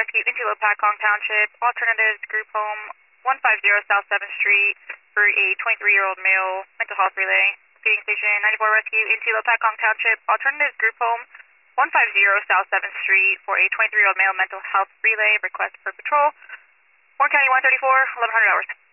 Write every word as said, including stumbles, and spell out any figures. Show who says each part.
Speaker 1: Rescue into Lopatcong Township. Alternatives, group home one five zero South seventh Street for a twenty-three-year-old male mental health relay. Feeding Station ninety-four Rescue into Lopatcong Township. Alternatives, group home one five zero South seventh Street for a twenty-three-year-old male mental health relay. Request for patrol. Warren County one thirty-four, eleven hundred hours.